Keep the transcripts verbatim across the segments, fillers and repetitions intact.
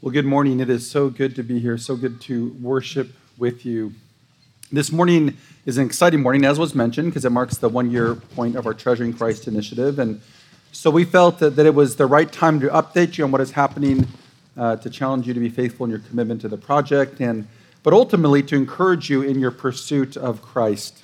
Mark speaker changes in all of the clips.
Speaker 1: Well, good morning. It is so good to be here, so good to worship with you. This morning is an exciting morning, as was mentioned, because it marks the one-year point of our Treasuring Christ initiative. And so we felt that, that it was the right time to update you on what is happening, uh, to challenge you to be faithful in your commitment to the project, and but ultimately to encourage you in your pursuit of Christ.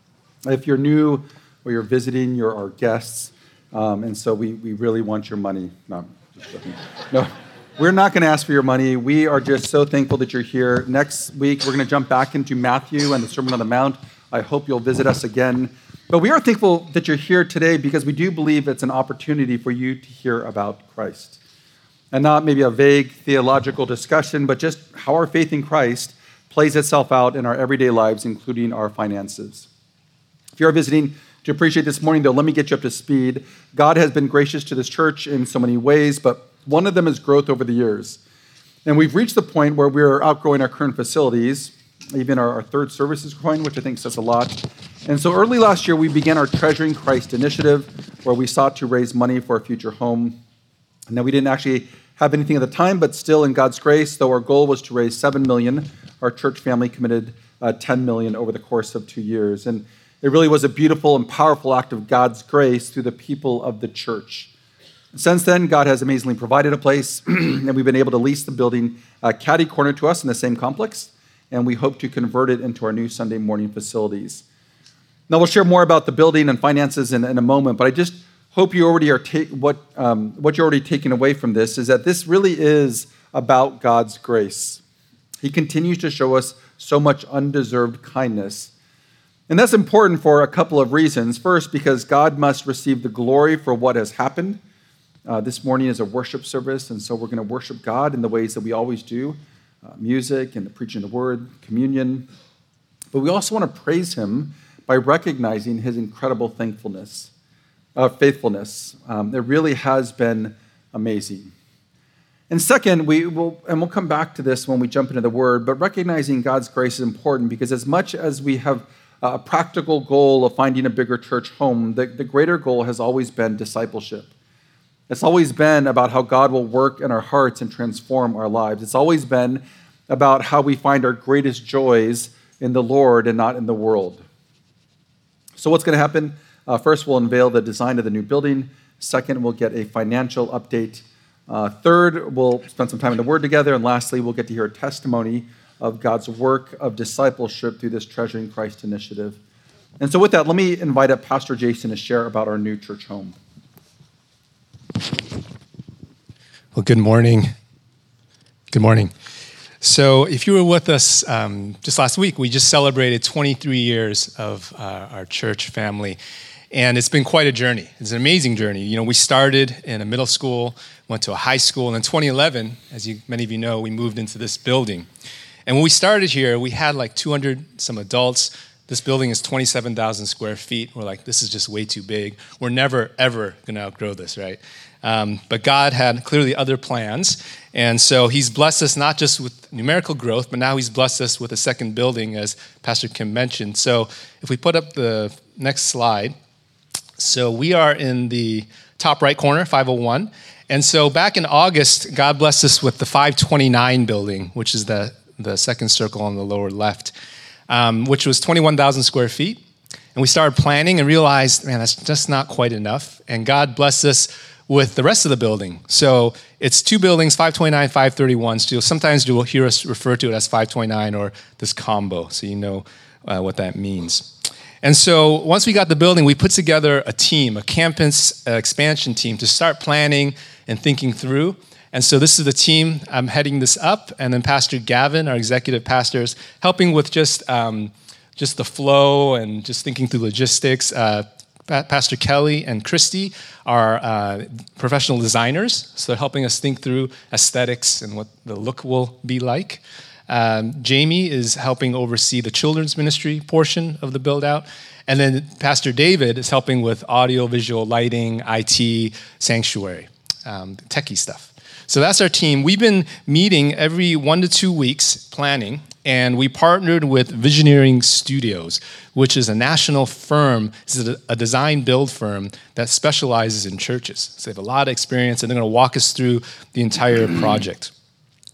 Speaker 1: If you're new or you're visiting, you're our guests, um, and so we, we really want your money. No, just joking. No. We're not going to ask for your money. We are just so thankful that you're here. Next week, we're going to jump back into Matthew and the Sermon on the Mount. I hope you'll visit us again. But we are thankful that you're here today because we do believe it's an opportunity for you to hear about Christ. And not maybe a vague theological discussion, but just how our faith in Christ plays itself out in our everyday lives, including our finances. If you're visiting to appreciate this morning, though, let me get you up to speed. God has been gracious to this church in so many ways, but one of them is growth over the years. And we've reached the point where we're outgrowing our current facilities. Even our, our third service is growing, which I think says a lot. And so early last year, we began our Treasuring Christ initiative, where we sought to raise money for a future home. And then we didn't actually have anything at the time, but still in God's grace, though our goal was to raise seven million dollars, our church family committed uh, ten million dollars over the course of two years. And it really was a beautiful and powerful act of God's grace through the people of the church. Since then, God has amazingly provided a place, and we've been able to lease the building uh, catty corner to us in the same complex, and we hope to convert it into our new Sunday morning facilities. Now, we'll share more about the building and finances in, in a moment, but I just hope you already are ta- what um, what you're already taking away from this is that this really is about God's grace. He continues to show us so much undeserved kindness. And that's important for a couple of reasons. First, because God must receive the glory for what has happened. Uh, this morning is a worship service, and so we're going to worship God in the ways that we always do, uh, music and the preaching of the word, communion. But we also want to praise him by recognizing his incredible thankfulness, uh, faithfulness. Um, it really has been amazing. And second, we will, and we'll come back to this when we jump into the word, but recognizing God's grace is important because as much as we have a practical goal of finding a bigger church home, the, the greater goal has always been discipleship. It's always been about how God will work in our hearts and transform our lives. It's always been about how we find our greatest joys in the Lord and not in the world. So what's going to happen? Uh, first, we'll unveil the design of the new building. Second, we'll get a financial update. Uh, third, we'll spend some time in the Word together. And lastly, we'll get to hear a testimony of God's work of discipleship through this Treasuring Christ initiative. And so with that, let me invite up Pastor Jason to share about our new church home.
Speaker 2: Well, good morning. Good morning. So if you were with us um, just last week, we just celebrated twenty-three years of uh, our church family. And it's been quite a journey. It's an amazing journey. You know, we started in a middle school, went to a high school, and in twenty eleven, as you, many of you know, we moved into this building. And when we started here, we had like two hundred some adults. This building is twenty-seven thousand square feet. We're like, this is just way too big. We're never, ever going to outgrow this, right? Um, but God had clearly other plans. And so he's blessed us not just with numerical growth, but now he's blessed us with a second building, as Pastor Kim mentioned. So if we put up the next slide. So we are in the top right corner, five oh one. And so back in August, God blessed us with the five twenty-nine building, which is the, the second circle on the lower left. Um, which was twenty-one thousand square feet. And we started planning and realized, man, that's just not quite enough. And God blessed us with the rest of the building. So it's two buildings, five twenty-nine, five thirty-one. So sometimes you'll hear us refer to it as five twenty-nine or this combo, so you know uh, what that means. And so once we got the building, we put together a team, a campus uh, expansion team to start planning and thinking through. And so this is the team. I'm heading this up, and then Pastor Gavin, our executive pastor, is helping with just um, just the flow and just thinking through logistics. Uh, pa- Pastor Kelly and Christy are uh, professional designers, so they're helping us think through aesthetics and what the look will be like. Um, Jamie is helping oversee the children's ministry portion of the build-out. And then Pastor David is helping with audio, visual, lighting, I T, sanctuary, um, techie stuff. So that's our team. We've been meeting every one to two weeks, planning, and we partnered with Visioneering Studios, which is a national firm. This is a design build firm that specializes in churches. So they have a lot of experience, and they're going to walk us through the entire project.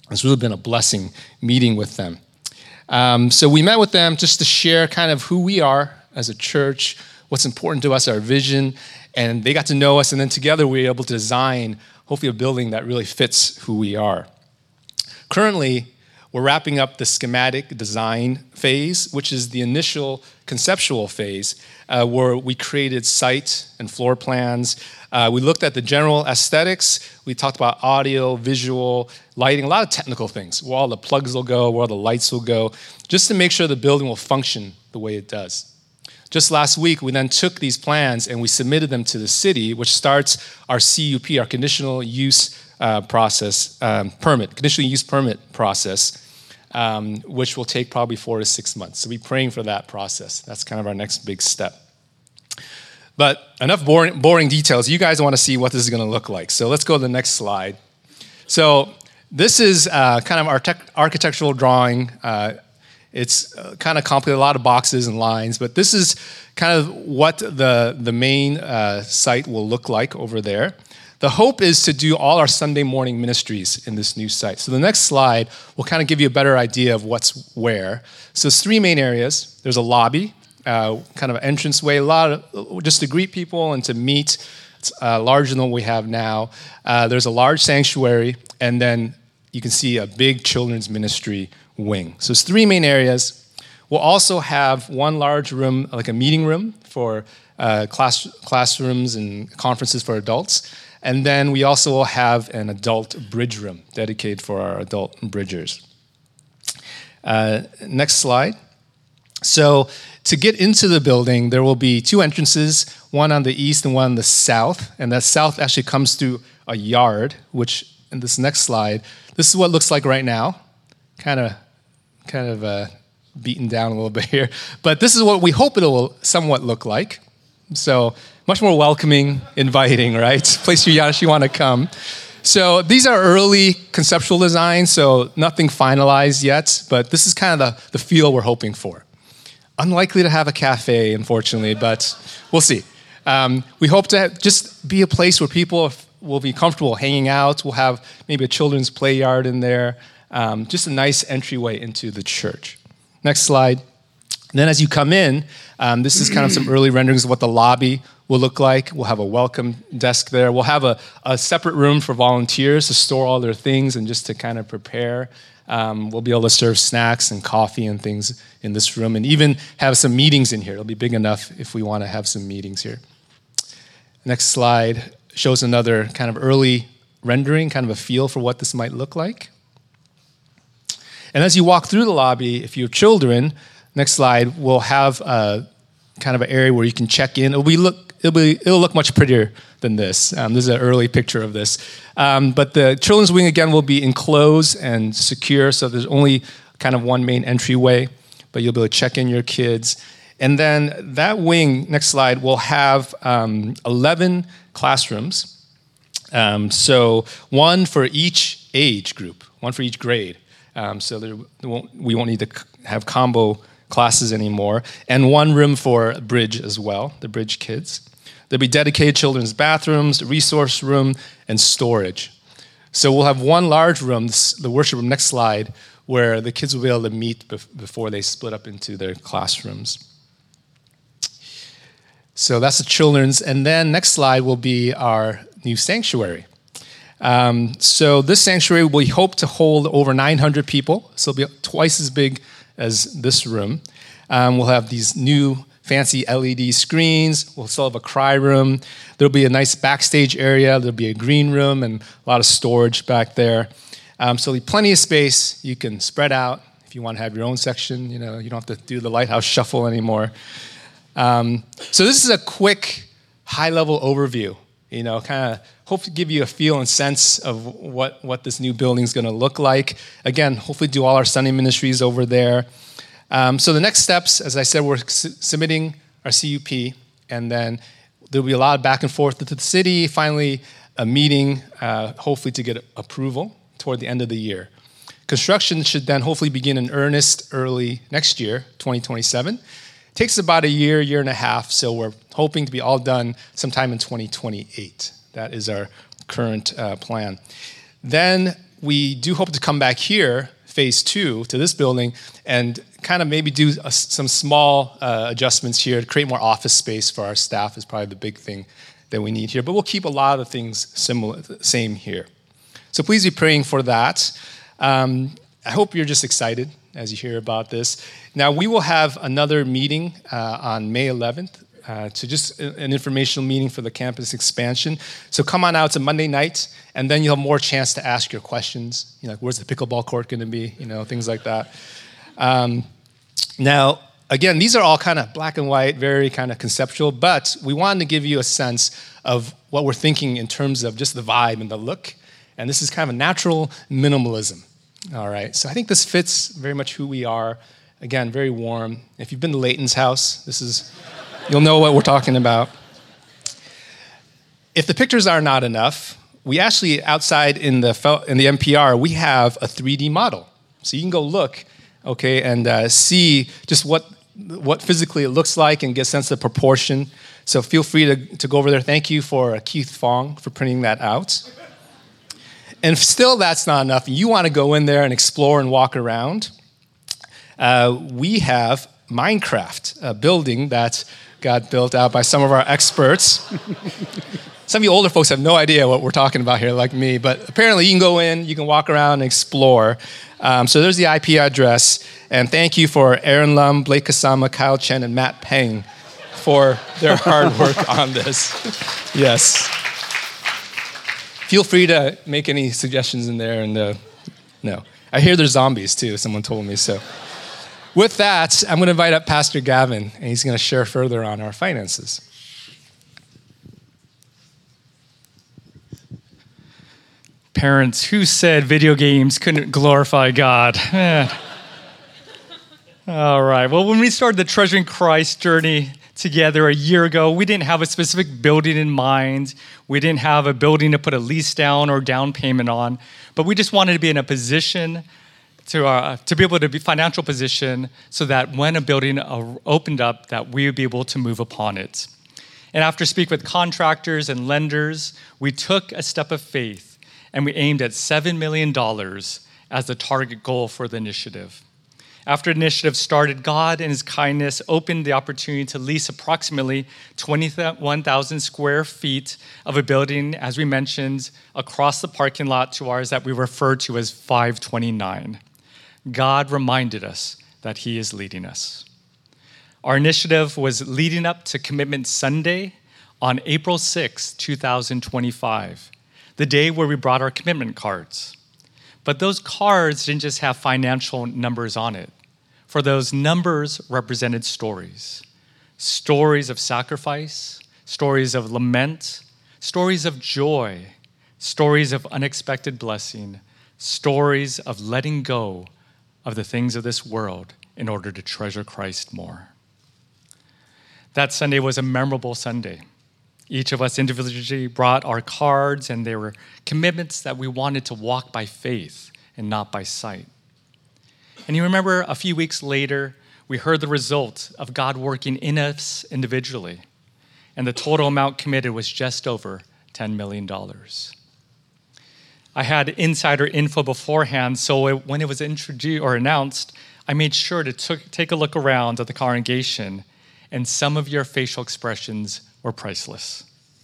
Speaker 2: It's really been a blessing meeting with them. Um, so we met with them just to share kind of who we are as a church, what's important to us, our vision, and they got to know us, and then together we were able to design, hopefully, a building that really fits who we are. Currently, we're wrapping up the schematic design phase, which is the initial conceptual phase, uh, where we created site and floor plans. Uh, we looked at the general aesthetics. We talked about audio, visual, lighting, a lot of technical things, where all the plugs will go, where all the lights will go, just to make sure the building will function the way it does. Just last week, we then took these plans and we submitted them to the city, which starts our C U P, our conditional use uh, process, um, permit, conditional use permit process, um, which will take probably four to six months. So we're praying for that process. That's kind of our next big step. But enough boring, boring details. You guys want to see what this is going to look like. So let's go to the next slide. So this is uh, kind of our tech- architectural drawing. Uh, It's uh, kind of complicated, a lot of boxes and lines, but this is kind of what the, the main uh, site will look like over there. The hope is to do all our Sunday morning ministries in this new site. So the next slide will kind of give you a better idea of what's where. So it's three main areas. There's a lobby, uh, kind of an entranceway, a lot of, just to greet people and to meet. It's uh, larger than what we have now. Uh, there's a large sanctuary, and then you can see a big children's ministry wing. So it's three main areas. We'll also have one large room, like a meeting room for uh, class classrooms and conferences for adults. And then we also will have an adult bridge room dedicated for our adult bridgers. Uh, next slide. So to get into the building, there will be two entrances, one on the east and one on the south. And that south actually comes through a yard, which in this next slide, this is what it looks like right now. Kind of kind of uh, beaten down a little bit here. But this is what we hope it will somewhat look like. So much more welcoming, inviting, right? Place you actually want to come. So these are early conceptual designs, so nothing finalized yet, but this is kind of the, the feel we're hoping for. Unlikely to have a cafe, unfortunately, but we'll see. Um, we hope to have, just be a place where people will be comfortable hanging out. We'll have maybe a children's play yard in there. Um, just a nice entryway into the church. Next slide. And then as you come in, um, this is kind of some early renderings of what the lobby will look like. We'll have a welcome desk there. We'll have a, a separate room for volunteers to store all their things and just to kind of prepare. Um, we'll be able to serve snacks and coffee and things in this room, and even have some meetings in here. It'll be big enough if we want to have some meetings here. Next slide shows another kind of early rendering, kind of a feel for what this might look like. And as you walk through the lobby, if you have children, next slide, we'll have a kind of an area where you can check in. It'll be look, it'll be, it'll look much prettier than this. Um, this is an early picture of this. Um, but the children's wing, again, will be enclosed and secure, so there's only kind of one main entryway, but you'll be able to check in your kids. And then that wing, next slide, will have um, eleven classrooms. Um, so one for each age group, one for each grade. Um, so there won't, we won't need to have combo classes anymore. And one room for Bridge as well, the Bridge kids. There'll be dedicated children's bathrooms, resource room, and storage. So we'll have one large room, the worship room, next slide, where the kids will be able to meet before they split up into their classrooms. So that's the children's. And then next slide will be our new sanctuary. Um, so this sanctuary, we hope to hold over nine hundred people. So it'll be twice as big as this room. Um, we'll have these new fancy L E D screens. We'll still have a cry room. There'll be a nice backstage area. There'll be a green room and a lot of storage back there. Um, so there'll be plenty of space. You can spread out if you want to have your own section. You know, you don't have to do the lighthouse shuffle anymore. Um, so this is a quick, high-level overview. You know, kind of hope to give you a feel and sense of what, what this new building is going to look like. Again, hopefully do all our Sunday ministries over there. Um, so the next steps, as I said, we're su- submitting our C U P, and then there'll be a lot of back and forth to the city, finally a meeting, uh, hopefully to get approval toward the end of the year. Construction should then hopefully begin in earnest early next year, twenty twenty-seven. It takes about a year, year and a half, so we're hoping to be all done sometime in twenty twenty-eight. That is our current uh, plan. Then we do hope to come back here, phase two, to this building, and kind of maybe do a, some small uh, adjustments here to create more office space for our staff is probably the big thing that we need here. But we'll keep a lot of things similar, same here. So please be praying for that. Um, I hope you're just excited as you hear about this. Now, we will have another meeting uh, on May eleventh. Uh, to just an informational meeting for the campus expansion. So come on out to Monday night, and then you'll have more chance to ask your questions. You know, like, where's the pickleball court going to be? You know, things like that. Um, now, again, these are all kind of black and white, very kind of conceptual, but we wanted to give you a sense of what we're thinking in terms of just the vibe and the look. And this is kind of a natural minimalism. All right, so I think this fits very much who we are. Again, very warm. If you've been to Leighton's house, this is... You'll know what we're talking about. If the pictures are not enough, we actually, outside in the in the M P R, we have a three D model. So you can go look, okay, and uh, see just what what physically it looks like and get a sense of proportion. So feel free to, to go over there. Thank you for uh, Keith Fong for printing that out. And if still that's not enough, and you want to go in there and explore and walk around, uh, we have Minecraft, a building that got built out by some of our experts. Some of you older folks have no idea what we're talking about here, like me, but apparently you can go in, you can walk around and explore. Um, so there's the I P address, and thank you for Aaron Lum, Blake Kasama, Kyle Chen, and Matt Peng for their hard work on this. Yes. Feel free to make any suggestions in there, and uh, no. I hear there's zombies too, someone told me, so. With that, I'm going to invite up Pastor Gavin, and he's going to share further on our finances.
Speaker 3: Parents, who said video games couldn't glorify God? All right. Well, when we started the Treasuring Christ journey together a year ago, we didn't have a specific building in mind. We didn't have a building to put a lease down or down payment on, but we just wanted to be in a position to uh, to be able to be financial position so that when a building uh, opened up, that we would be able to move upon it. And after speaking with contractors and lenders, we took a step of faith and we aimed at seven million dollars as the target goal for the initiative. After the initiative started, God in his kindness opened the opportunity to lease approximately twenty-one thousand square feet of a building, as we mentioned, across the parking lot to ours that we refer to as five twenty-nine. God reminded us that he is leading us. Our initiative was leading up to Commitment Sunday on April sixth, twenty twenty-five, the day where we brought our commitment cards. But those cards didn't just have financial numbers on it. For those numbers represented stories. Stories of sacrifice, stories of lament, stories of joy, stories of unexpected blessing, stories of letting go of the things of this world in order to treasure Christ more. That Sunday was a memorable Sunday. Each of us individually brought our cards, and they were commitments that we wanted to walk by faith and not by sight. And you remember a few weeks later, we heard the result of God working in us individually, and the total amount committed was just over ten million dollars. I had insider info beforehand, so it, when it was introduced or announced, I made sure to t- take a look around at the congregation, and some of your facial expressions were priceless.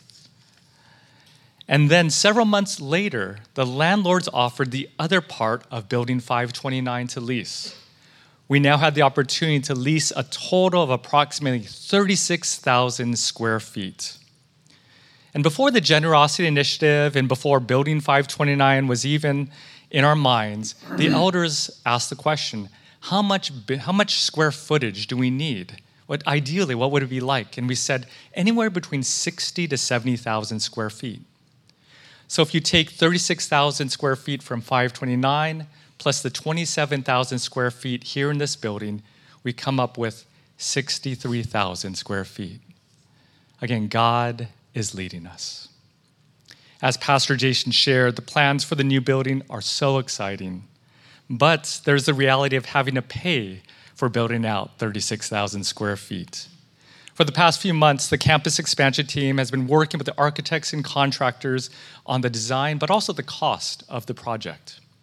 Speaker 3: And then several months later, the landlords offered the other part of Building five twenty-nine to lease. We now had the opportunity to lease a total of approximately thirty-six thousand square feet. And before the Generosity Initiative and before Building five twenty-nine was even in our minds, the elders asked the question, how much, how much square footage do we need? What, ideally, what would it be like? And we said anywhere between sixty to seventy thousand square feet. So if you take thirty-six thousand square feet from five twenty-nine plus the twenty-seven thousand square feet here in this building, we come up with sixty-three thousand square feet. Again, God is leading us. As Pastor Jason shared, the plans for the new building are so exciting, but there's the reality of having to pay for building out thirty-six thousand square feet. For the past few months, the campus expansion team has been working with the architects and contractors on the design, but also the cost of the project.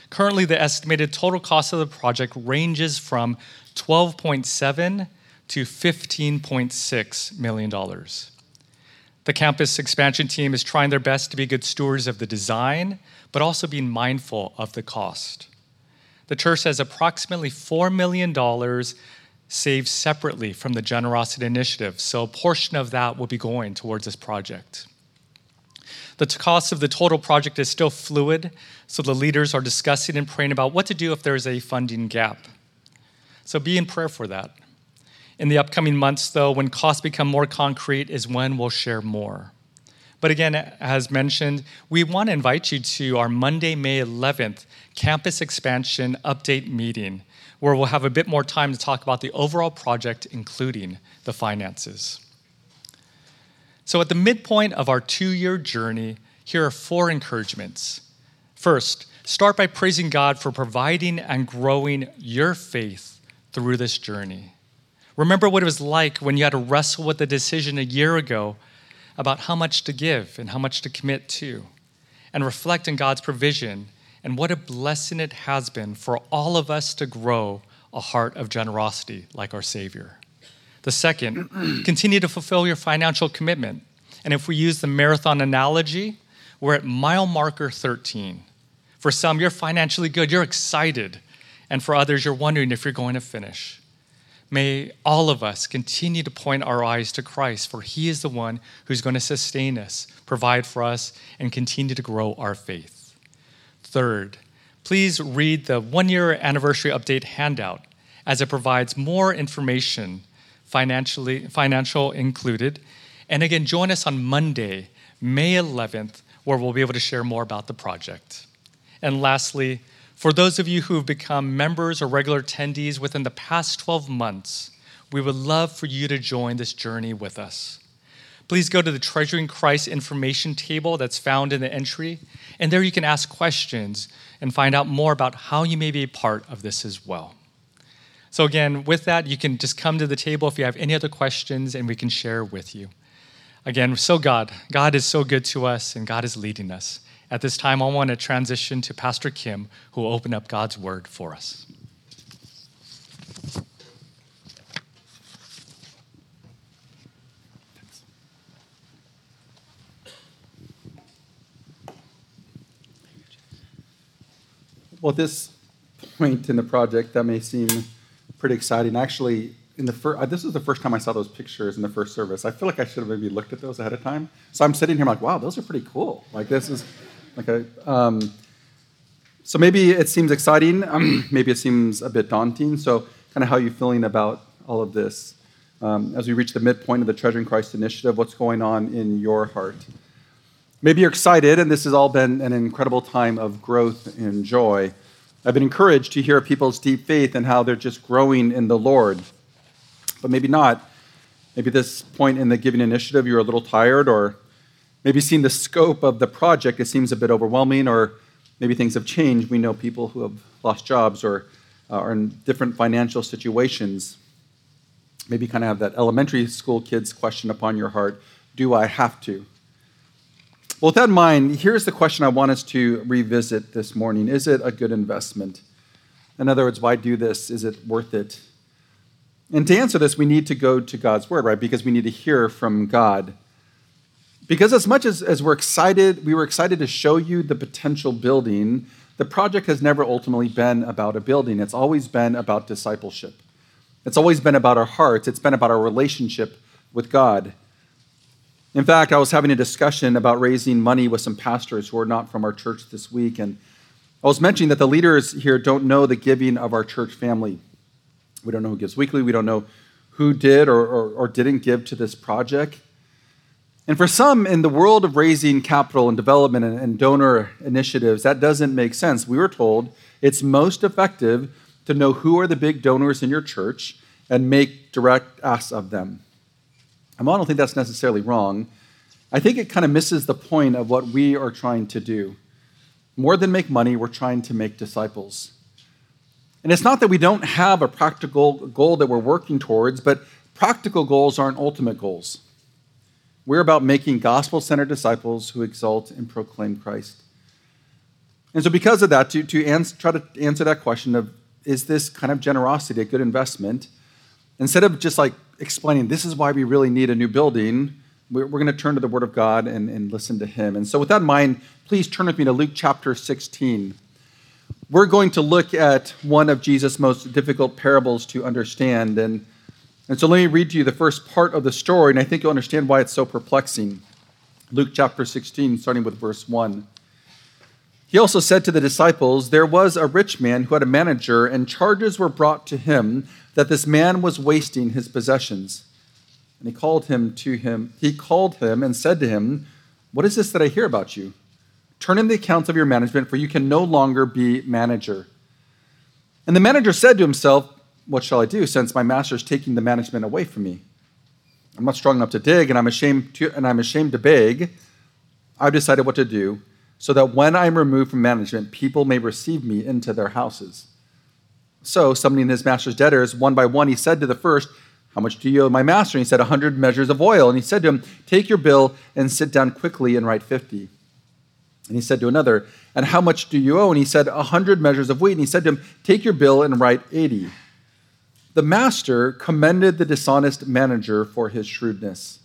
Speaker 3: Currently, the estimated total cost of the project ranges from twelve point seven to fifteen point six million dollars. The campus expansion team is trying their best to be good stewards of the design, but also being mindful of the cost. The church has approximately four million dollars saved separately from the Generosity Initiative, so a portion of that will be going towards this project. The t- cost of the total project is still fluid, so the leaders are discussing and praying about what to do if there's a funding gap. So be in prayer for that. In the upcoming months, though, when costs become more concrete is when we'll share more. But again, as mentioned, we want to invite you to our Monday, May eleventh campus expansion update meeting, where we'll have a bit more time to talk about the overall project, including the finances. So at the midpoint of our two-year journey, here are four encouragements. First, start by praising God for providing and growing your faith through this journey. Remember what it was like when you had to wrestle with the decision a year ago about how much to give and how much to commit to, and reflect on God's provision and what a blessing it has been for all of us to grow a heart of generosity like our Savior. The second, continue to fulfill your financial commitment. And if we use the marathon analogy, we're at mile marker thirteen. For some, you're financially good, you're excited. And for others, you're wondering if you're going to finish. May all of us continue to point our eyes to Christ, for he is the one who's going to sustain us, provide for us, and continue to grow our faith. Third, please read the one-year anniversary update handout, as it provides more information, financially, financial included. And again, join us on Monday, May eleventh, where we'll be able to share more about the project. And lastly, for those of you who have become members or regular attendees within the past twelve months, we would love for you to join this journey with us. Please go to the Treasuring Christ information table that's found in the entry, and there you can ask questions and find out more about how you may be a part of this as well. So again, with that, you can just come to the table if you have any other questions, and we can share with you. Again, so God, God is so good to us, and God is leading us. At this time, I want to transition to Pastor Kim, who will open up God's word for us.
Speaker 1: Well, at this point in the project, that may seem pretty exciting. Actually, in the fir- this is the first time I saw those pictures in the first service. I feel like I should have maybe looked at those ahead of time. So I'm sitting here, I'm like, wow, those are pretty cool. Like this is like a. Um, so maybe it seems exciting. Um, maybe it seems a bit daunting. So kind of how are you feeling about all of this um, as we reach the midpoint of the Treasuring Christ initiative? What's going on in your heart? Maybe you're excited, and this has all been an incredible time of growth and joy. I've been encouraged to hear people's deep faith and how they're just growing in the Lord. But maybe not. Maybe at this point in the giving initiative, you're a little tired, or maybe seeing the scope of the project, it seems a bit overwhelming, or maybe things have changed. We know people who have lost jobs or uh, are in different financial situations. Maybe kind of have that elementary school kid's question upon your heart, do I have to? Well, with that in mind, here's the question I want us to revisit this morning. Is it a good investment? In other words, why do this? Is it worth it? And to answer this, we need to go to God's word, right? Because we need to hear from God. Because as much as, as we're excited, we were excited to show you the potential building, the project has never ultimately been about a building. It's always been about discipleship. It's always been about our hearts. It's been about our relationship with God. In fact, I was having a discussion about raising money with some pastors who are not from our church this week, and I was mentioning that the leaders here don't know the giving of our church family. We don't know who gives weekly. We don't know who did or, or, or didn't give to this project. And for some, in the world of raising capital and development and, and donor initiatives, that doesn't make sense. We were told it's most effective to know who are the big donors in your church and make direct asks of them. I don't think that's necessarily wrong. I think it kind of misses the point of what we are trying to do. More than make money, we're trying to make disciples. And it's not that we don't have a practical goal that we're working towards, but practical goals aren't ultimate goals. We're about making gospel-centered disciples who exalt and proclaim Christ. And so because of that, to, to ans- try to answer that question of, is this kind of generosity a good investment? Instead of just like explaining, this is why we really need a new building, we're, we're going to turn to the Word of God and, and listen to Him. And so with that in mind, please turn with me to Luke chapter sixteen. We're going to look at one of Jesus' most difficult parables to understand. And, and so let me read to you the first part of the story, and I think you'll understand why it's so perplexing. Luke chapter sixteen, starting with verse one. He also said to the disciples, there was a rich man who had a manager, and charges were brought to him that this man was wasting his possessions. And he called him to him. He called him and said to him, what is this that I hear about you? Turn in the accounts of your management, for you can no longer be manager. And the manager said to himself, what shall I do, since my master is taking the management away from me? I'm not strong enough to dig, and I'm ashamed to, and I'm ashamed to beg. I've decided what to do, so that when I'm removed from management, people may receive me into their houses. So, summoning his master's debtors, one by one, he said to the first, how much do you owe my master? And he said, a hundred measures of oil. And he said to him, take your bill and sit down quickly and write fifty. And he said to another, and how much do you owe? And he said, a hundred measures of wheat. And he said to him, take your bill and write eighty. The master commended the dishonest manager for his shrewdness.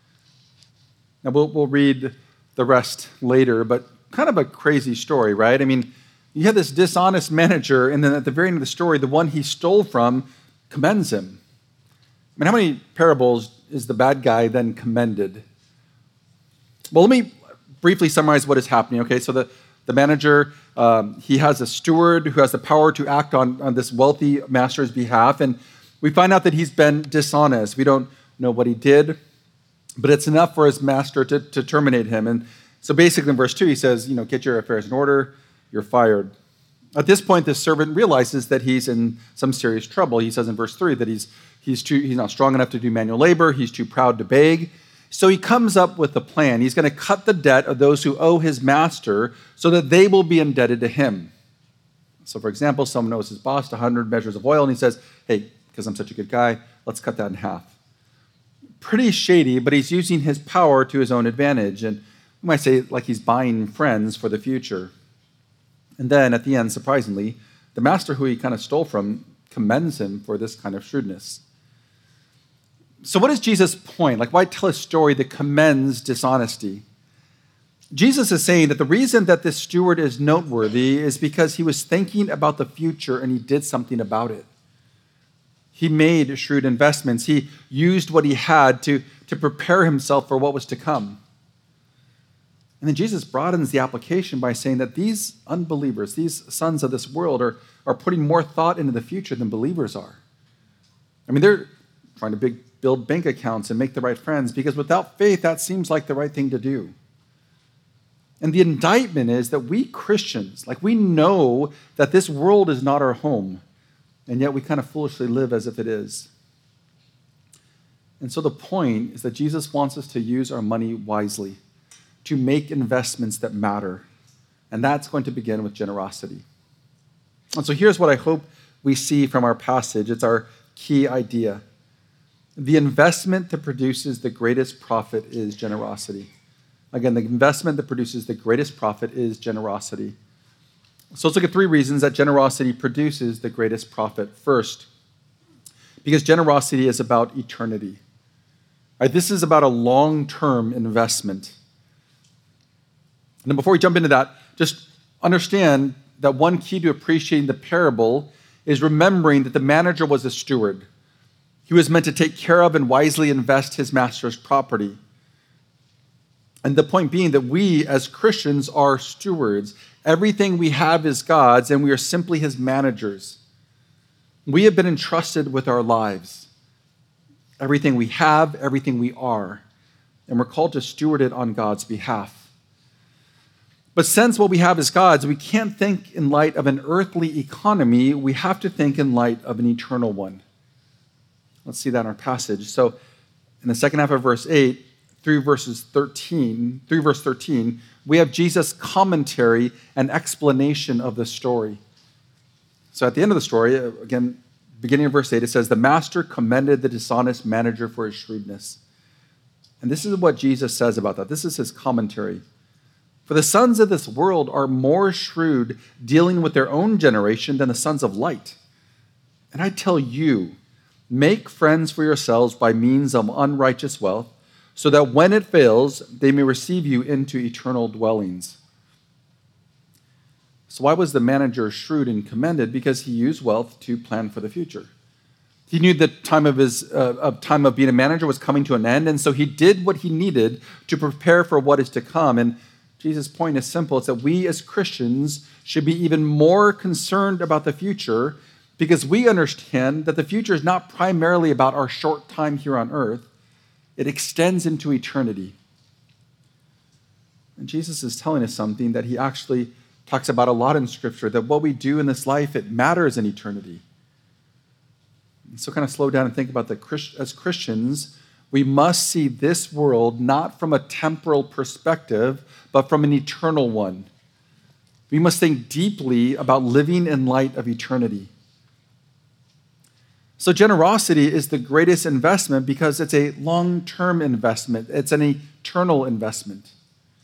Speaker 1: Now, we'll, we'll read the rest later, but kind of a crazy story, right? I mean, you have this dishonest manager, and then at the very end of the story, the one he stole from commends him. I mean, how many parables is the bad guy then commended? Well, let me briefly summarize what is happening. Okay, so the, the manager, um, he has a steward who has the power to act on, on this wealthy master's behalf, and we find out that he's been dishonest. We don't know what he did, but it's enough for his master to, to terminate him. And so basically in verse two, he says, you know, get your affairs in order, you're fired. At this point, the servant realizes that he's in some serious trouble. He says in verse three that he's he's too he's not strong enough to do manual labor, he's too proud to beg. So he comes up with a plan. He's going to cut the debt of those who owe his master so that they will be indebted to him. So for example, someone owes his boss one hundred measures of oil, and he says, hey, because I'm such a good guy, let's cut that in half. Pretty shady, but he's using his power to his own advantage. And we might say like he's buying friends for the future. And then at the end, surprisingly, the master who he kind of stole from commends him for this kind of shrewdness. So what is Jesus' point? Like, why tell a story that commends dishonesty? Jesus is saying that the reason that this steward is noteworthy is because he was thinking about the future and he did something about it. He made shrewd investments. He used what he had to, to prepare himself for what was to come. And then Jesus broadens the application by saying that these unbelievers, these sons of this world, are, are putting more thought into the future than believers are. I mean, they're trying to big, build bank accounts and make the right friends, because without faith, that seems like the right thing to do. And the indictment is that we Christians, like we know that this world is not our home, and yet we kind of foolishly live as if it is. And so the point is that Jesus wants us to use our money wisely, to make investments that matter. And that's going to begin with generosity. And so here's what I hope we see from our passage. It's our key idea. The investment that produces the greatest profit is generosity. Again, the investment that produces the greatest profit is generosity. So let's look at three reasons that generosity produces the greatest profit. First, because generosity is about eternity. Right, this is about a long-term investment. And then before we jump into that, just understand that one key to appreciating the parable is remembering that the manager was a steward. He was meant to take care of and wisely invest his master's property. And the point being that we as Christians are stewards. Everything we have is God's, and we are simply his managers. We have been entrusted with our lives. Everything we have, everything we are. And we're called to steward it on God's behalf. But since what we have is God's, we can't think in light of an earthly economy. We have to think in light of an eternal one. Let's see that in our passage. So in the second half of verse eight, through verses thirteen, through verse thirteen, we have Jesus' commentary and explanation of the story. So at the end of the story, again, beginning of verse eight, it says, the master commended the dishonest manager for his shrewdness. And this is what Jesus says about that. This is his commentary. For the sons of this world are more shrewd dealing with their own generation than the sons of light. And I tell you, make friends for yourselves by means of unrighteous wealth, so that when it fails, they may receive you into eternal dwellings. So why was the manager shrewd and commended? Because he used wealth to plan for the future. He knew the time of his uh, of time of being a manager was coming to an end, and so he did what he needed to prepare for what is to come. And Jesus' point is simple. It's that we as Christians should be even more concerned about the future because we understand that the future is not primarily about our short time here on earth. It extends into eternity. And Jesus is telling us something that he actually talks about a lot in Scripture, that what we do in this life, it matters in eternity. And so kind of slow down and think about that as Christians, we must see this world not from a temporal perspective, but from an eternal one. We must think deeply about living in light of eternity. So generosity is the greatest investment because it's a long-term investment. It's an eternal investment.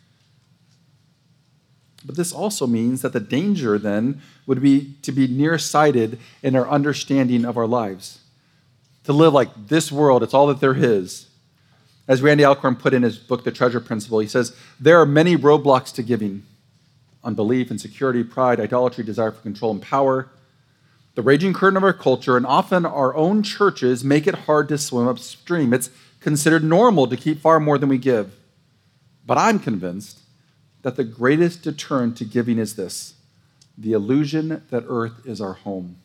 Speaker 1: But this also means that the danger then would be to be nearsighted in our understanding of our lives. To live like this world, it's all that there is. As Randy Alcorn put in his book, The Treasure Principle, he says, there are many roadblocks to giving. Unbelief, insecurity, pride, idolatry, desire for control and power. The raging current of our culture, and often our own churches, make it hard to swim upstream. It's considered normal to keep far more than we give. But I'm convinced that the greatest deterrent to giving is this: the illusion that earth is our home.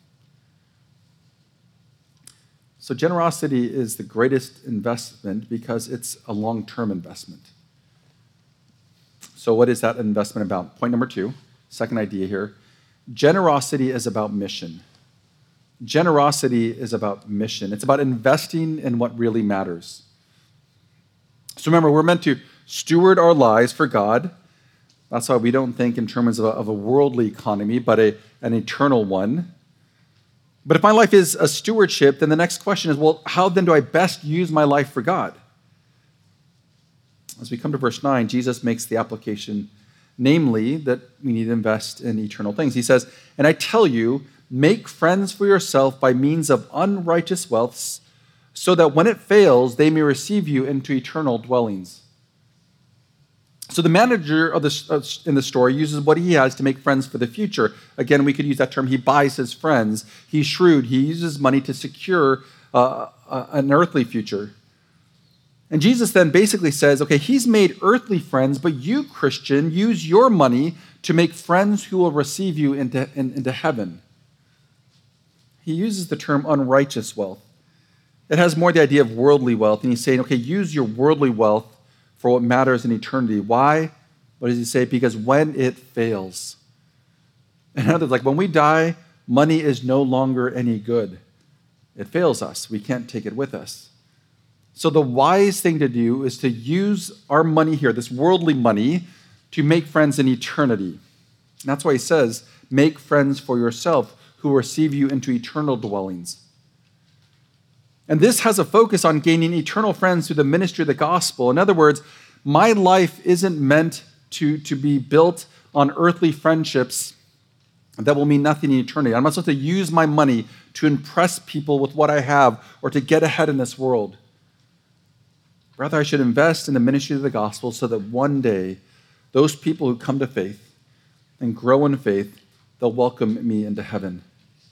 Speaker 1: So generosity is the greatest investment because it's a long-term investment. So what is that investment about? Point number two, second idea here. Generosity is about mission. Generosity is about mission. It's about investing in what really matters. So remember, we're meant to steward our lives for God. That's why we don't think in terms of a, of a worldly economy, but a, an eternal one. But if my life is a stewardship, then the next question is, well, how then do I best use my life for God? As we come to verse nine, Jesus makes the application, namely that we need to invest in eternal things. He says, and I tell you, make friends for yourself by means of unrighteous wealth, so that when it fails, they may receive you into eternal dwellings. So the manager of the, uh, in the story uses what he has to make friends for the future. Again, we could use that term, he buys his friends. He's shrewd. He uses money to secure uh, uh, an earthly future. And Jesus then basically says, okay, he's made earthly friends, but you, Christian, use your money to make friends who will receive you into, in, into heaven. He uses the term unrighteous wealth. It has more the idea of worldly wealth, and he's saying, okay, use your worldly wealth for what matters in eternity. Why? What does he say? Because when it fails. In other words, like when we die, money is no longer any good. It fails us. We can't take it with us. So the wise thing to do is to use our money here, this worldly money, to make friends in eternity. And that's why he says, make friends for yourself who will receive you into eternal dwellings. And this has a focus on gaining eternal friends through the ministry of the gospel. In other words, my life isn't meant to, to be built on earthly friendships that will mean nothing in eternity. I'm not supposed to use my money to impress people with what I have or to get ahead in this world. Rather, I should invest in the ministry of the gospel so that one day those people who come to faith and grow in faith, they'll welcome me into heaven.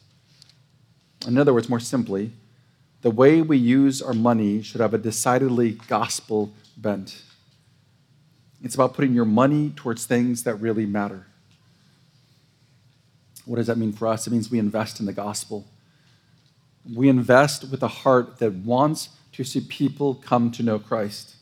Speaker 1: In other words, more simply, the way we use our money should have a decidedly gospel bent. It's about putting your money towards things that really matter. What does that mean for us? It means we invest in the gospel. We invest with a heart that wants to see people come to know Christ.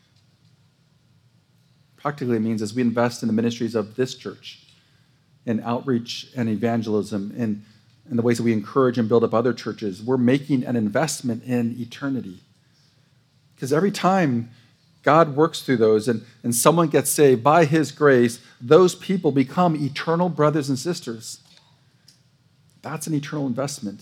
Speaker 1: Practically, it means as we invest in the ministries of this church, in outreach and evangelism, in in the ways that we encourage and build up other churches, we're making an investment in eternity. Because every time God works through those and, and someone gets saved by his grace, those people become eternal brothers and sisters. That's an eternal investment.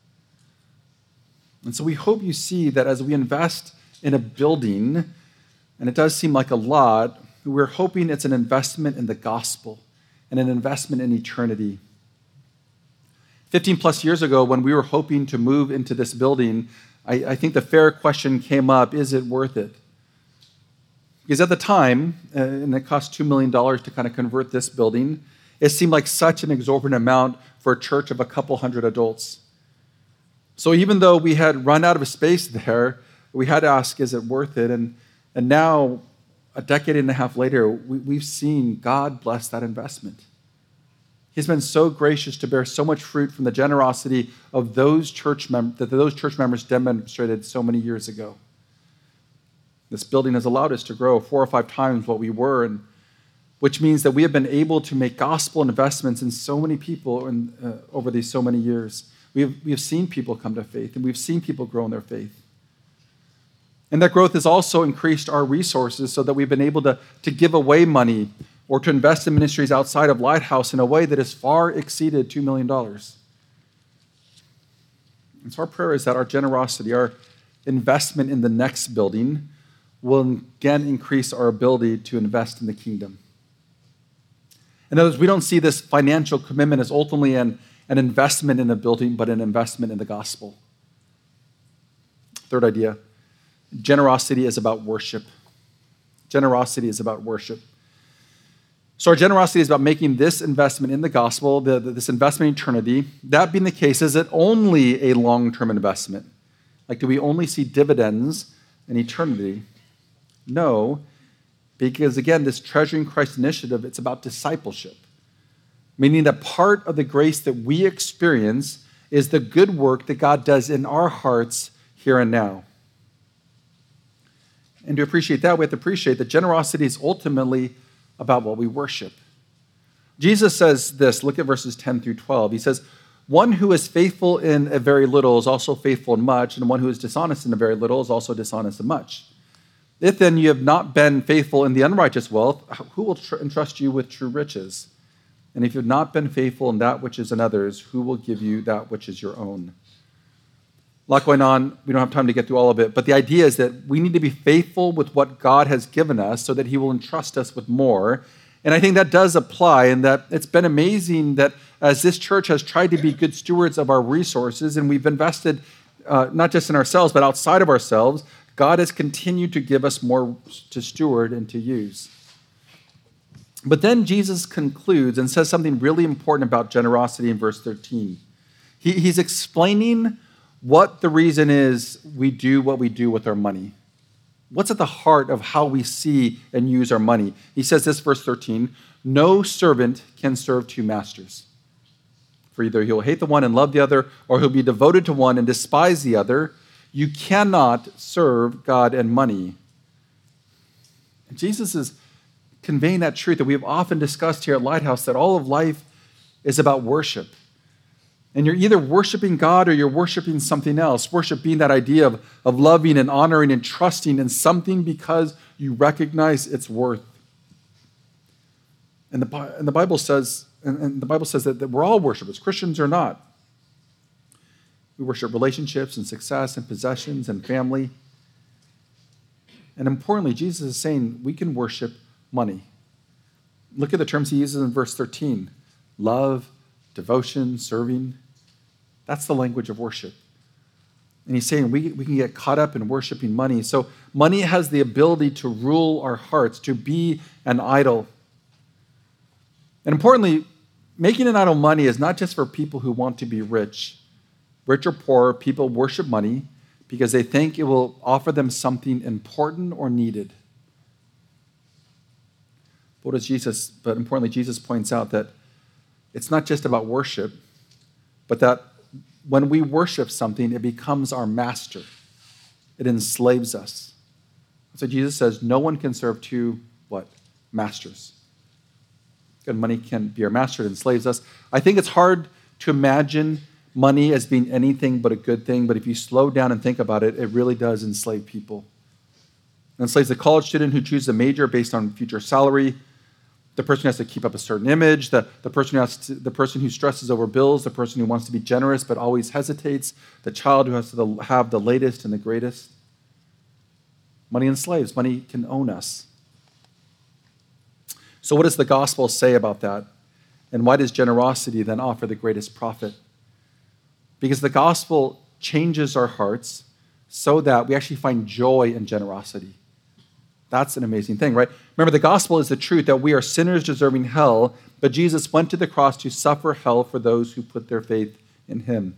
Speaker 1: And so we hope you see that as we invest in a building, and it does seem like a lot, we're hoping it's an investment in the gospel and an investment in eternity. fifteen plus years ago, when we were hoping to move into this building, I, I think the fair question came up, is it worth it? Because at the time, uh, and it cost two million dollars to kind of convert this building, it seemed like such an exorbitant amount for a church of a couple hundred adults. So even though we had run out of space there, we had to ask, is it worth it? And, and now, a decade and a half later, we, we've seen God bless that investment. He's been so gracious to bear so much fruit from the generosity of those church mem- that those church members demonstrated so many years ago. This building has allowed us to grow four or five times what we were, and which means that we have been able to make gospel investments in so many people in, uh, over these so many years. We have, we have seen people come to faith, and we've seen people grow in their faith. And that growth has also increased our resources so that we've been able to, to give away money or to invest in ministries outside of Lighthouse in a way that has far exceeded two million dollars. And so our prayer is that our generosity, our investment in the next building will again increase our ability to invest in the kingdom. In other words, we don't see this financial commitment as ultimately an, an investment in a building, but an investment in the gospel. Third idea. Generosity is about worship. Generosity is about worship. So our generosity is about making this investment in the gospel, the, the, this investment in eternity. That being the case, is it only a long-term investment? Like, do we only see dividends in eternity? No, because again, this Treasuring Christ initiative, it's about discipleship. Meaning that part of the grace that we experience is the good work that God does in our hearts here and now. And to appreciate that, we have to appreciate that generosity is ultimately about what we worship. Jesus says this, look at verses ten through twelve. He says, one who is faithful in a very little is also faithful in much, and one who is dishonest in a very little is also dishonest in much. If then you have not been faithful in the unrighteous wealth, who will tr- entrust you with true riches? And if you have not been faithful in that which is another's, who will give you that which is your own? A lot going on. We don't have time to get through all of it. But the idea is that we need to be faithful with what God has given us so that he will entrust us with more. And I think that does apply, and that it's been amazing that as this church has tried to be good stewards of our resources, and we've invested uh, not just in ourselves, but outside of ourselves, God has continued to give us more to steward and to use. But then Jesus concludes and says something really important about generosity in verse thirteen. He, he's explaining what the reason is we do what we do with our money. What's at the heart of how we see and use our money? He says this, verse thirteen, no servant can serve two masters. For either he'll hate the one and love the other, or he'll be devoted to one and despise the other. You cannot serve God and money. And Jesus is conveying that truth that we have often discussed here at Lighthouse, that all of life is about worship. And you're either worshiping God or you're worshiping something else. Worship being that idea of, of loving and honoring and trusting in something because you recognize its worth. And the, and the Bible says, and, and the Bible says that, that we're all worshipers, Christians or not. We worship relationships and success and possessions and family. And importantly, Jesus is saying we can worship money. Look at the terms he uses in verse thirteen. Love, devotion, serving. That's the language of worship. And he's saying we, we can get caught up in worshiping money. So money has the ability to rule our hearts, to be an idol. And importantly, making an idol money is not just for people who want to be rich. Rich or poor, people worship money because they think it will offer them something important or needed. What does Jesus, but importantly, Jesus points out that it's not just about worship, but that when we worship something, it becomes our master. It enslaves us. So Jesus says, no one can serve two, what? Masters. And money can be our master. It enslaves us. I think it's hard to imagine money as being anything but a good thing, but if you slow down and think about it, it really does enslave people. It enslaves the college student who chooses a major based on future salary, the person who has to keep up a certain image, the, the, person who has to, the person who stresses over bills, the person who wants to be generous but always hesitates, the child who has to have the latest and the greatest. Money enslaves. Money can own us. So what does the gospel say about that? And why does generosity then offer the greatest profit? Because the gospel changes our hearts so that we actually find joy in generosity. That's an amazing thing, right? Remember, the gospel is the truth that we are sinners deserving hell, but Jesus went to the cross to suffer hell for those who put their faith in him.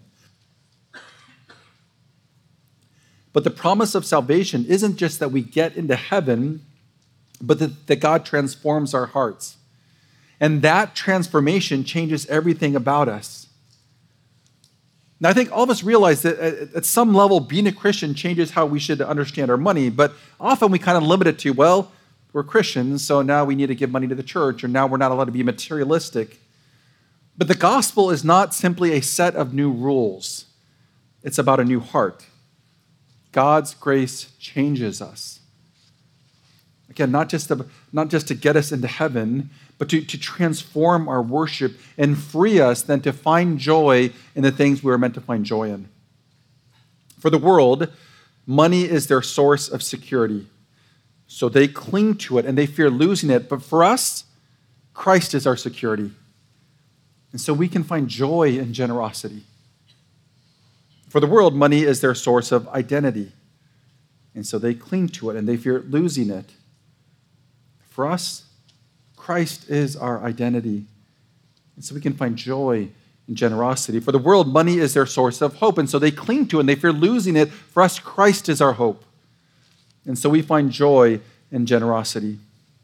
Speaker 1: But the promise of salvation isn't just that we get into heaven, but that, that God transforms our hearts. And that transformation changes everything about us. Now, I think all of us realize that at some level, being a Christian changes how we should understand our money, but often we kind of limit it to, well, we're Christians, so now we need to give money to the church, or now we're not allowed to be materialistic. But the gospel is not simply a set of new rules. It's about a new heart. God's grace changes us. Again, not just to, not just to get us into heaven, but to, to transform our worship and free us then to find joy in the things we were meant to find joy in. For the world, money is their source of security. So they cling to it and they fear losing it. But for us, Christ is our security. And so we can find joy in generosity. For the world, money is their source of identity. And so they cling to it and they fear losing it. For us, Christ is our identity. And so we can find joy in generosity. For the world, money is their source of hope. And so they cling to it and they fear losing it. For us, Christ is our hope. And so we find joy in generosity.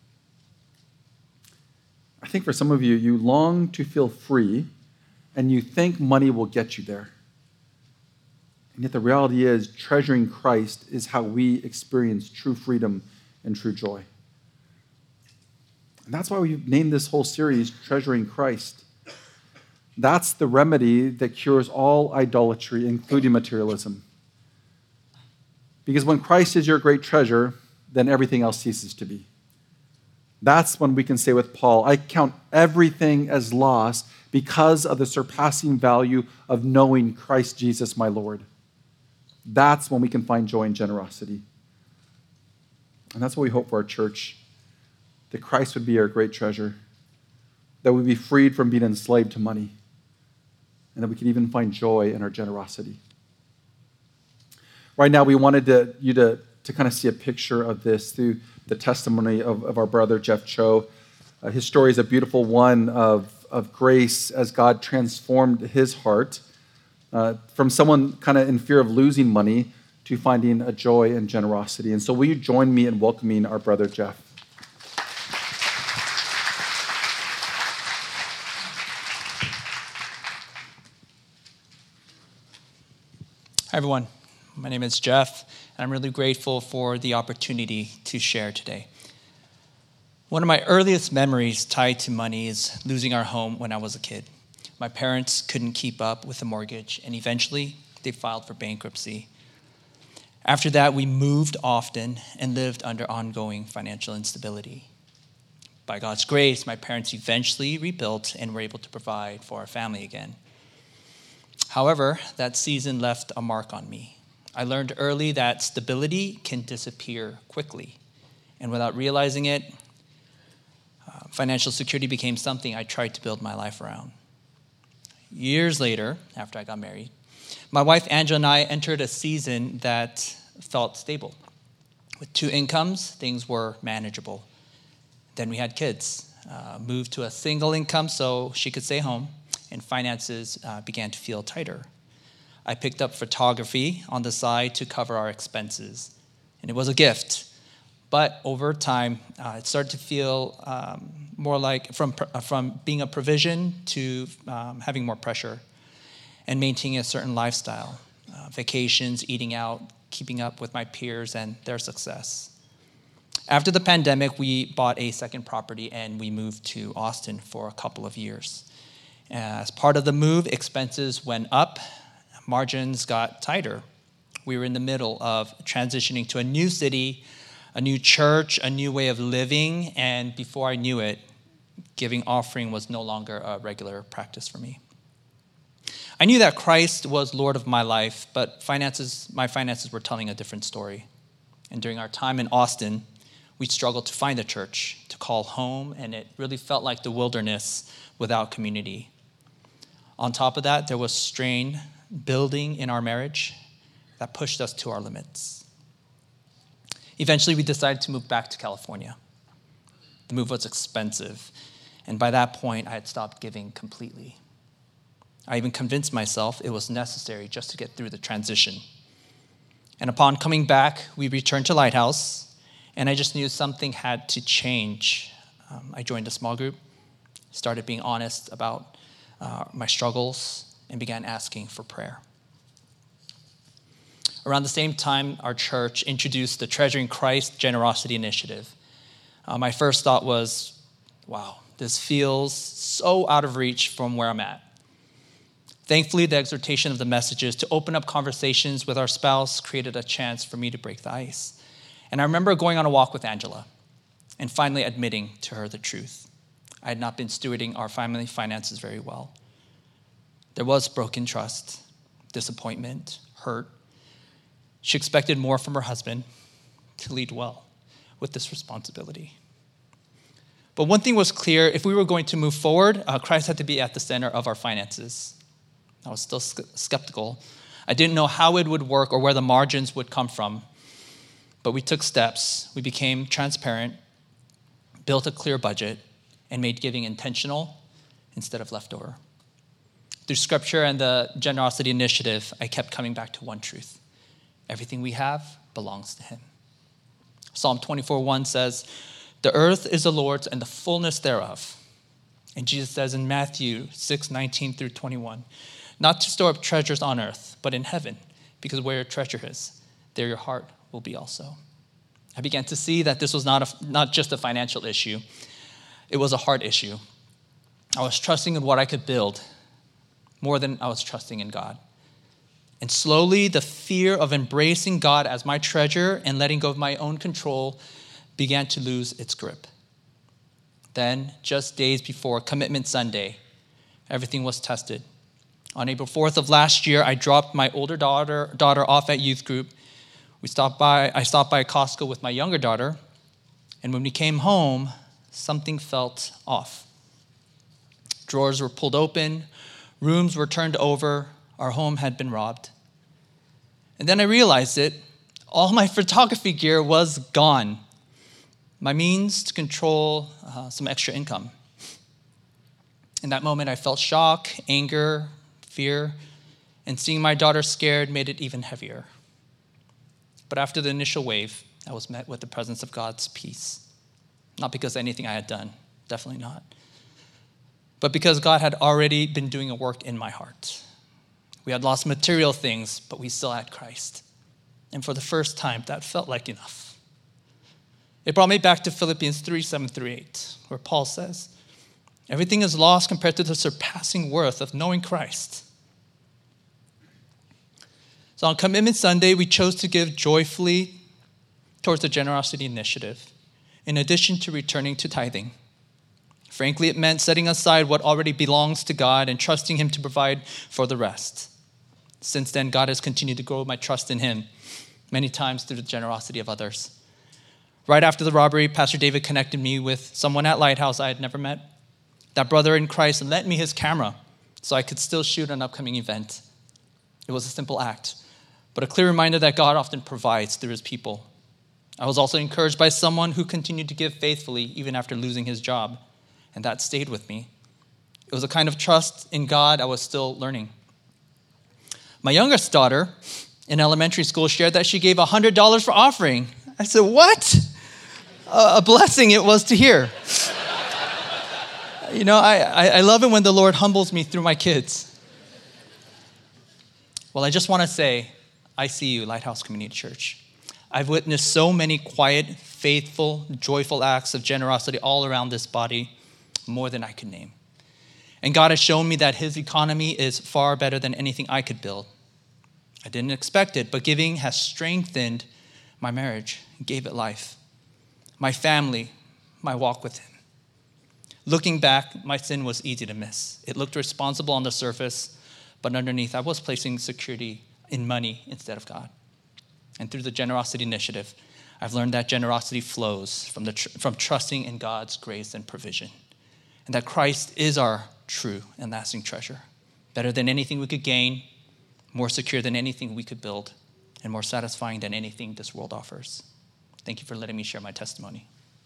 Speaker 1: I think for some of you, you long to feel free and you think money will get you there. And yet the reality is, treasuring Christ is how we experience true freedom and true joy. And that's why we've named this whole series, Treasuring Christ. That's the remedy that cures all idolatry, including materialism. Because when Christ is your great treasure, then everything else ceases to be. That's when we can say with Paul, I count everything as loss because of the surpassing value of knowing Christ Jesus, my Lord. That's when we can find joy and generosity. And that's what we hope for our church, that Christ would be our great treasure, that we'd be freed from being enslaved to money, and that we could even find joy in our generosity. Right now, we wanted to, you to, to kind of see a picture of this through the testimony of, of our brother, Jeff Cho. Uh, his story is a beautiful one of, of grace as God transformed his heart uh, from someone kind of in fear of losing money to finding a joy and generosity. And so will you join me in welcoming our brother, Jeff?
Speaker 4: Hi, everyone. My name is Jeff, and I'm really grateful for the opportunity to share today. One of my earliest memories tied to money is losing our home when I was a kid. My parents couldn't keep up with the mortgage, and eventually they filed for bankruptcy. After that, we moved often and lived under ongoing financial instability. By God's grace, my parents eventually rebuilt and were able to provide for our family again. However, that season left a mark on me. I learned early that stability can disappear quickly. And without realizing it, uh, financial security became something I tried to build my life around. Years later, after I got married, my wife Angela and I entered a season that felt stable. With two incomes, things were manageable. Then we had kids, uh, moved to a single income so she could stay home, and finances uh, began to feel tighter. I picked up photography on the side to cover our expenses, and it was a gift. But over time, uh, it started to feel um, more like from from being a provision to um, having more pressure and maintaining a certain lifestyle, uh, vacations, eating out, keeping up with my peers and their success. After the pandemic, we bought a second property and we moved to Austin for a couple of years. As part of the move, expenses went up, margins got tighter. We were in the middle of transitioning to a new city, a new church, a new way of living, and before I knew it, giving offering was no longer a regular practice for me. I knew that Christ was Lord of my life, but finances, my finances were telling a different story. And during our time in Austin, we struggled to find a church to call home, and it really felt like the wilderness without community. On top of that, there was strain building in our marriage that pushed us to our limits. Eventually, we decided to move back to California. The move was expensive, and by that point, I had stopped giving completely. I even convinced myself it was necessary just to get through the transition. And upon coming back, we returned to Lighthouse, and I just knew something had to change. Um, I joined a small group, started being honest about uh, my struggles, and began asking for prayer. Around the same time, our church introduced the Treasuring Christ Generosity Initiative. Uh, my first thought was, wow, this feels so out of reach from where I'm at. Thankfully, the exhortation of the messages to open up conversations with our spouse created a chance for me to break the ice. And I remember going on a walk with Angela and finally admitting to her the truth. I had not been stewarding our family finances very well. There was broken trust, disappointment, hurt. She expected more from her husband to lead well with this responsibility. But one thing was clear: if we were going to move forward, uh, Christ had to be at the center of our finances. I was still skeptical. I didn't know how it would work or where the margins would come from. But we took steps. We became transparent, built a clear budget, and made giving intentional instead of leftover. Through Scripture and the Generosity Initiative, I kept coming back to one truth: everything we have belongs to Him. Psalm twenty-four one says, "The earth is the Lord's and the fullness thereof." And Jesus says in Matthew six nineteen through twenty-one, "Not to store up treasures on earth, but in heaven, because where your treasure is, there your heart will be also." I began to see that this was not a, not just a financial issue. It was a heart issue. I was trusting in what I could build more than I was trusting in God. And slowly, the fear of embracing God as my treasure and letting go of my own control began to lose its grip. Then, just days before Commitment Sunday, everything was tested. On April fourth of last year, I dropped my older daughter, daughter off at youth group. We stopped by, I stopped by Costco with my younger daughter, and when we came home, something felt off. Drawers were pulled open, rooms were turned over, our home had been robbed. And then I realized it, all my photography gear was gone. My means to control uh, some extra income. In that moment, I felt shock, anger, fear, and seeing my daughter scared made it even heavier. But after the initial wave, I was met with the presence of God's peace. Not because of anything I had done, definitely not. But because God had already been doing a work in my heart. We had lost material things, but we still had Christ. And for the first time, that felt like enough. It brought me back to Philippians three, seven through eight, where Paul says, "Everything is lost compared to the surpassing worth of knowing Christ." So on Commitment Sunday, we chose to give joyfully towards the Generosity Initiative, in addition to returning to tithing. Frankly, it meant setting aside what already belongs to God and trusting Him to provide for the rest. Since then, God has continued to grow my trust in Him, many times through the generosity of others. Right after the robbery, Pastor David connected me with someone at Lighthouse I had never met. That brother in Christ lent me his camera so I could still shoot an upcoming event. It was a simple act, but a clear reminder that God often provides through His people. I was also encouraged by someone who continued to give faithfully even after losing his job, and that stayed with me. It was a kind of trust in God I was still learning. My youngest daughter in elementary school shared that she gave one hundred dollars for offering. I said, "What?" A blessing it was to hear. You know, I, I love it when the Lord humbles me through my kids. Well, I just want to say, I see you, Lighthouse Community Church. I've witnessed so many quiet, faithful, joyful acts of generosity all around this body, more than I could name. And God has shown me that His economy is far better than anything I could build. I didn't expect it, but giving has strengthened my marriage, gave it life. My family, my walk with Him. Looking back, my sin was easy to miss. It looked responsible on the surface, but underneath, I was placing security in money instead of God. And through the Generosity Initiative, I've learned that generosity flows from, the tr- from trusting in God's grace and provision, and that Christ is our true and lasting treasure, better than anything we could gain, more secure than anything we could build, and more satisfying than anything this world offers. Thank you for letting me share my testimony.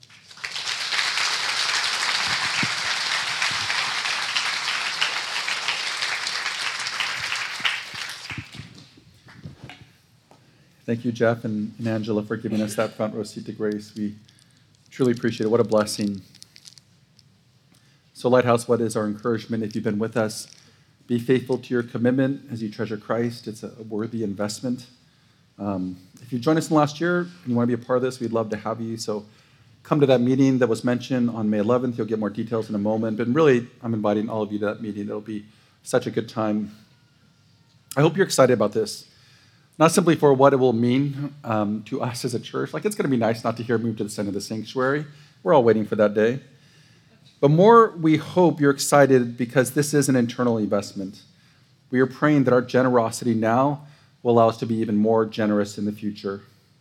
Speaker 1: Thank you, Jeff and, and Angela, for giving us that front row seat to grace. We truly appreciate it. What a blessing. So, Lighthouse, what is our encouragement? If you've been with us, be faithful to your commitment as you treasure Christ. It's a worthy investment. Um, if you joined us in the last year and you want to be a part of this, we'd love to have you. So come to that meeting that was mentioned on May eleventh. You'll get more details in a moment. But really, I'm inviting all of you to that meeting. It'll be such a good time. I hope you're excited about this. Not simply for what it will mean um, to us as a church. Like, it's going to be nice not to hear move to the center of the sanctuary. We're all waiting for that day. But more, we hope you're excited because this is an internal investment. We are praying that our generosity now will allow us to be even more generous in the future.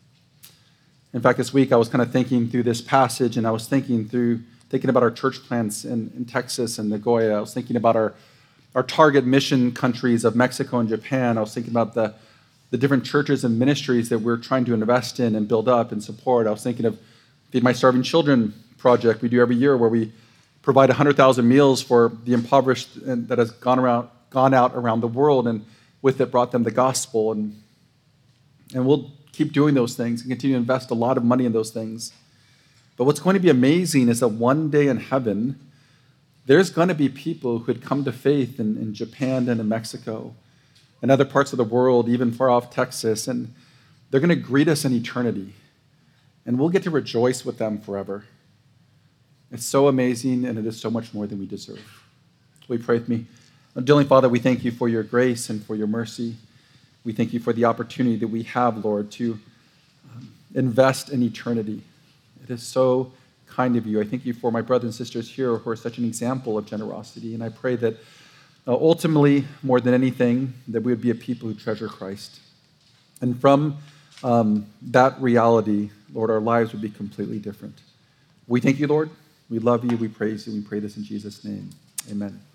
Speaker 1: In fact, this week I was kind of thinking through this passage, and I was thinking through, thinking about our church plants in, in Texas and Nagoya. I was thinking about our, our target mission countries of Mexico and Japan. I was thinking about the the different churches and ministries that we're trying to invest in and build up and support. I was thinking of Feed My Starving Children project we do every year, where we provide one hundred thousand meals for the impoverished and that has gone around, gone out around the world, and with it brought them the gospel. And, and we'll keep doing those things and continue to invest a lot of money in those things. But what's going to be amazing is that one day in heaven, there's going to be people who had come to faith in, in Japan and in Mexico and other parts of the world, even far off Texas, and they're going to greet us in eternity, and we'll get to rejoice with them forever. It's so amazing, and it is so much more than we deserve. Will you pray with me? Dearly Father, we thank you for your grace and for your mercy. We thank you for the opportunity that we have, Lord, to um, invest in eternity. It is so kind of you. I thank you for my brothers and sisters here who are such an example of generosity, and I pray that Uh, ultimately, more than anything, that we would be a people who treasure Christ. And from um, that reality, Lord, our lives would be completely different. We thank you, Lord. We love you. We praise you. We pray this in Jesus' name. Amen.